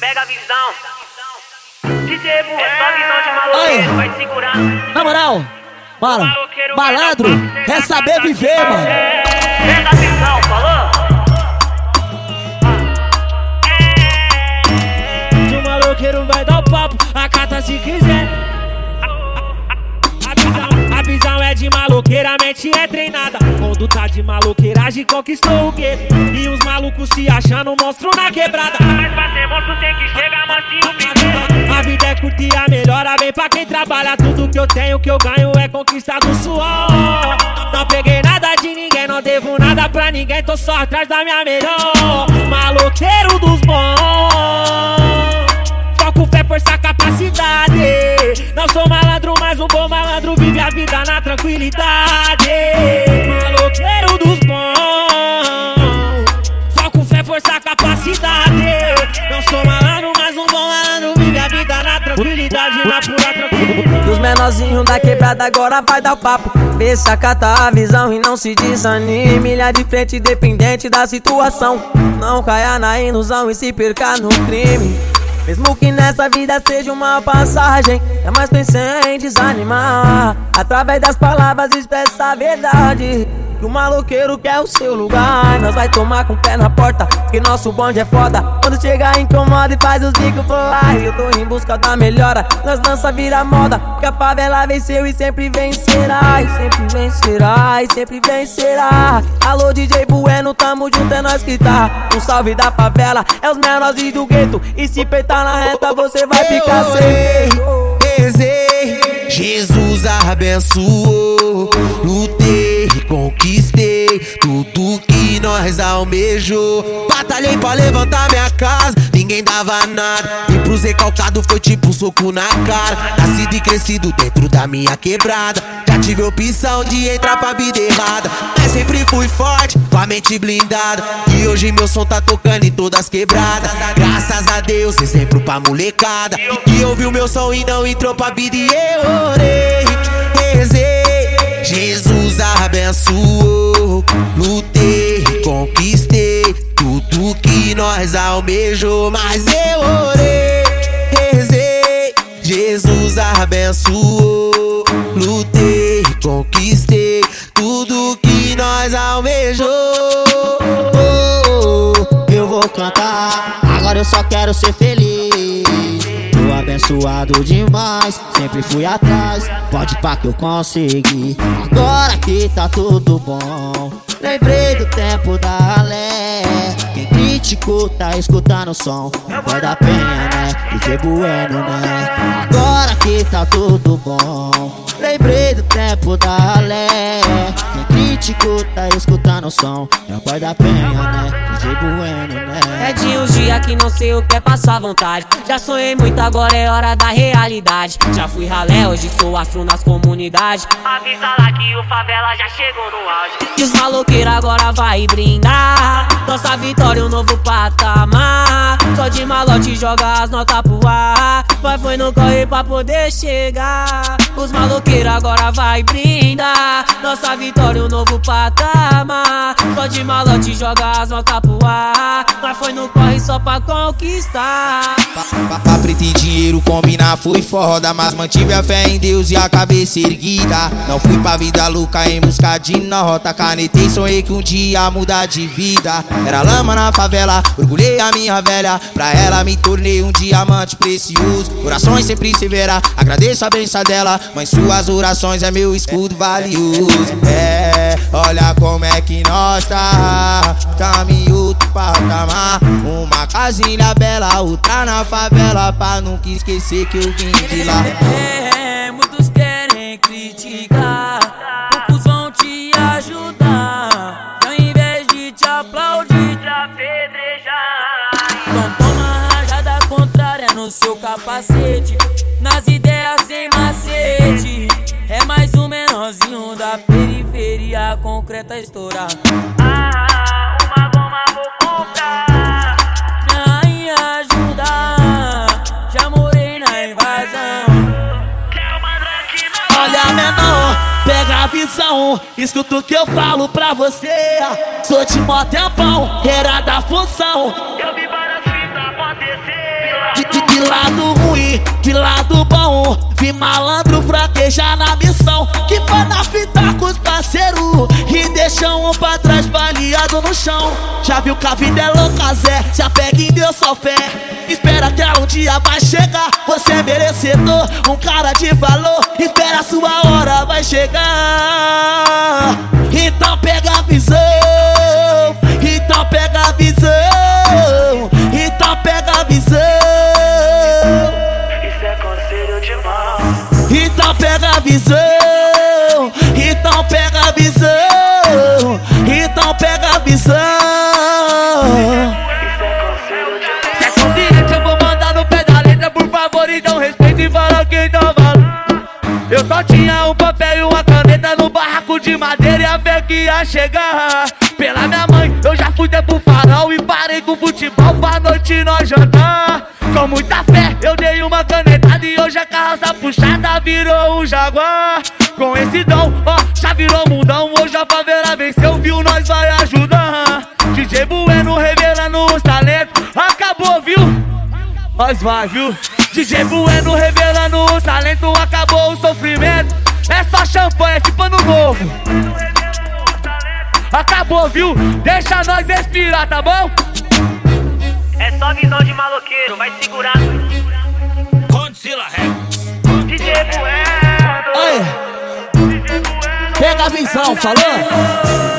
Pega a visão. DJ Bull, é só visão de maloqueiro, vai segurar. Na moral, mano, malandro é saber viver, mano. Pega a visão, falou? Que o maloqueiro vai dar o papo, acata se quiser. A visão é de maloqueira, a mente é treinada. Conduta de maloqueiragem conquistou o gueto. E os malucos se achando monstro na quebrada. Mas pra ser monstro tem que chegar mansinho primeiro. A vida é curta e a melhora vem pra quem trabalha. Tudo que eu tenho, que eu ganho é conquista do suor. Não peguei nada de ninguém, não devo nada pra ninguém. Tô só atrás da minha melhor. Maloqueiro dos bons. Foco, fé, força, capacidade. Não sou malandro, mas um bom malandro vive a vida na tranquilidade. Maloqueiro dos bons. Foco, fé, força, capacidade. Não sou malandro, mas um bom malandro vive a vida na tranquilidade, na pura tranquilidade. Os menorzinhos da quebrada agora vai dar o papo. Vê se acata a visão e não se desanime. Ilha de frente, dependente da situação. Não caia na ilusão e se perca no crime. Mesmo que nessa vida seja uma passagem, jamais pensei em desanimar. Através das palavras expressa a verdade. Que o maloqueiro quer o seu lugar. Nós vai tomar com o pé na porta, que nosso bonde é foda. Quando chegar incomoda e faz os ricos pular. Eu tô em busca da melhora, nós dança vira moda. Porque a favela venceu e sempre vencerá. E sempre vencerá, e sempre vencerá. Alô DJ Bueno, tamo junto, é nós que tá. Um salve da favela, é os menores do gueto. E se peitar na reta você vai ficar sem. Rezei, Jesus abençoou. Lutei, conquistei tudo que nós almejou. Batalhei pra levantar minha casa, ninguém dava nada. E pros recalcados foi tipo um soco na cara. Nascido e crescido dentro da minha quebrada. Já tive opção de entrar pra vida errada, mas sempre fui forte, com a mente blindada. E hoje meu som tá tocando em todas as quebradas. Graças a Deus, exemplo pra molecada que ouviu meu som e não entrou pra vida. E eu orei, rezei, Jesus abençoou. Lutei, conquistei tudo que nós almejou. Mas eu orei, rezei, Jesus abençoou. Lutei, conquistei tudo que nós almejou. Eu vou cantar, agora eu só quero ser feliz. Tô abençoado demais, sempre fui atrás. Pode pá que eu consegui, agora que tá tudo bom. Lembrei do tempo da ralé. Quem criticou tá escutando o som. Vai da Penha, né? DJ Bueno, né? Agora que tá tudo bom. Lembrei do tempo da ralé. Quem criticou tá escutando o som. É o pai da Penha, né? DJ Bueno, né? É de uns dias que não sei o que é passar vontade. Já sonhei muito, agora é hora da realidade. Já fui ralé, hoje sou astro nas comunidades. Avisa lá que o favela já chegou no auge. E os maloqueiros agora vai brindar nossa vitória, um novo patamar. Só de malote joga as notas pro ar. Vai foi no corre pra poder chegar. Os maloqueiros agora vai brindar nossa vitória, um novo patamar. Só de malote joga as notas pro ar. Mas foi no corre só pra conquistar. Pra preto e dinheiro combinar foi foda, mas mantive a fé em Deus e a cabeça erguida. Não fui pra vida louca em busca de nota. Canetei, sonhei que um dia mudar de vida. Era lama na favela, orgulhei a minha velha. Pra ela me tornei um diamante precioso. Orações sempre severa, agradeço a benção dela. Mas suas orações é meu escudo valioso. É, olha como é que nós tá. Caminho outro patamar. Uma casinha bela, outra na favela. Pra nunca esquecer que eu vim de lá. Muitos querem criticar, poucos vão te ajudar. Ao invés de te aplaudir, te apedrejar. então toma rajada contrária no seu capacete. Nas ideias sem macete. É mais um menorzinho da periferia concreta estourar. Uma goma vou comprar. Me ajudar, já morei na invasão. Olha menor, pega a visão, escuta o que eu falo pra você. Sou de mó tempão, era da função. Eu vi várias fitas acontecer. vi lado bom, vi malandro fraquejar na missão. Que vai na fita com os parceiros e deixam um pra trás baleado no chão. Já viu que a vida é louca, Zé, se apega em Deus, só fé. Espera que um dia vai chegar, você é merecedor, um cara de valor. Espera a sua hora, vai chegar. Então pega a visão, então pega a visão, então pega a visão. Isso é conselho de mal. Então pega a visão, então pega a visão, então pega a visão. Isso é conselho de mal. Se é consciente, eu vou mandar no pé da letra, por favor, então respeita e fala quem tá valendo. Eu só tinha um papel e uma caneta no barraco de madeira e a fé que ia chegar. Pela minha mãe, eu já fui até pro farol e parei com futebol pra noite nós jantar. Com muita fé, eu dei uma canetada e hoje a carroça puxada virou um Jaguar. Com esse dom, ó, já virou mundão, hoje a favela venceu, viu, nós vai ajudar. DJ Bueno revelando os talentos, acabou, viu? Nós vai, viu? DJ Bueno revelando os talentos, acabou o sofrimento. É só champanhe, tipo ano novo. Acabou, viu? Deixa nós respirar, tá bom? É só visão de maloqueiro, vai segurar. Condzilla Rap. DJ Bueno. Pega a visão, falou?